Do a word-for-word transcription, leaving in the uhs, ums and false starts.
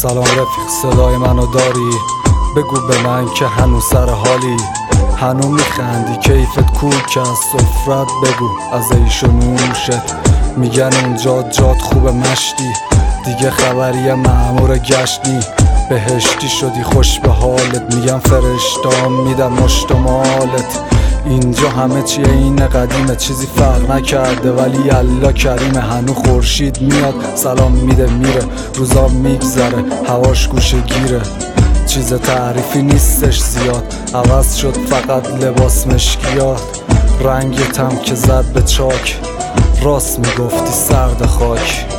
سلام رفیق، صدای منو داری؟ بگو به من که هنوز سر حالی، هنو میخندی، کیفت کوک از سفرت بگو از عیش و نوشت. میگن اونجا جات خوب مشتی، دیگه خبری مأمور گشتی، بهشتی شدی خوش به حالت. میگن فرشتام میدن مشت و مالت، اینجا همه چیه این قدیمه، چیزی فرق نکرده ولی الله کریمه. هنو خورشید میاد سلام میده میره، روزا میگذره هواش گوشه گیره، چیز تعریفی نیستش زیاد، عوض شد فقط لباس مشکیات، رنگتم که زد به چاک، راست میگفتی سرد خاک.